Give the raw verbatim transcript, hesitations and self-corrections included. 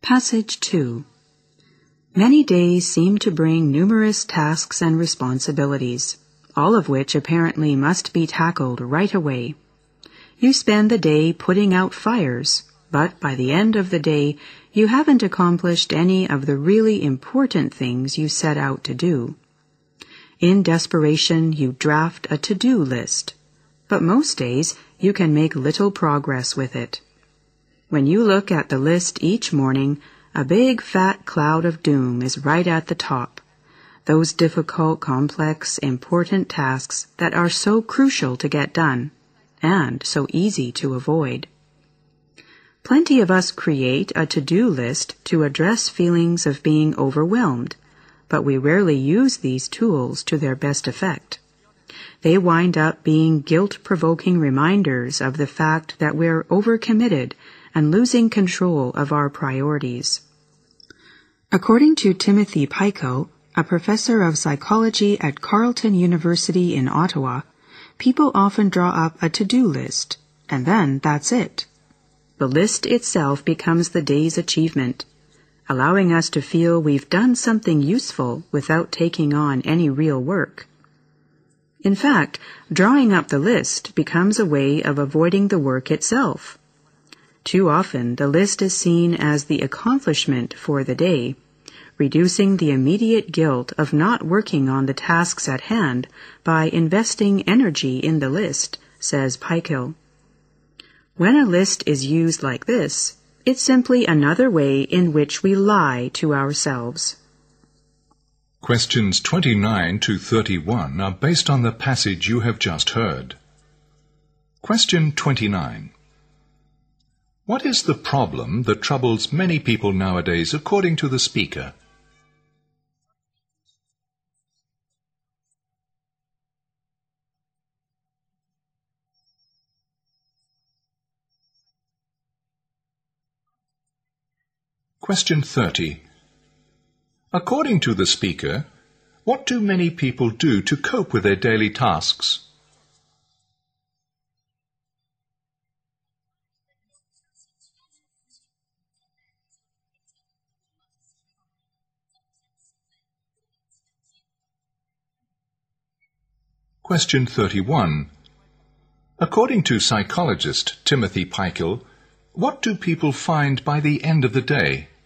Passage two. Many days seem to bring numerous tasks and responsibilities, all of which apparently must be tackled right away. You spend the day putting out fires, but by the end of the day, you haven't accomplished any of the really important things you set out to do. In desperation, you draft a to-do list, but most days you can make little progress with it. When you look at the list each morning, a big fat cloud of doom is right at the top. Those difficult, complex, important tasks that are so crucial to get done, and so easy to avoid. Plenty of us create a to-do list to address feelings of being overwhelmed, but we rarely use these tools to their best effect. They wind up being guilt-provoking reminders of the fact that we're overcommitted and losing control of our priorities. According to Timothy Pyko, a professor of psychology at Carleton University in Ottawa, people often draw up a to-do list, and then that's it. The list itself becomes the day's achievement, allowing us to feel we've done something useful without taking on any real work. In fact, drawing up the list becomes a way of avoiding the work itself. Too often, the list is seen as the accomplishment for the day, reducing the immediate guilt of not working on the tasks at hand by investing energy in the list, says Pyko. When a list is used like this, it's simply another way in which we lie to ourselves. Questions twenty-nine to thirty-one are based on the passage you have just heard. Question twenty-nine. What is the problem that troubles many people nowadays according to the speaker? Question thirty. According to the speaker, what do many people do to cope with their daily tasks? Question thirty-one. According to psychologist Timothy Pyko, what do people find by the end of the day?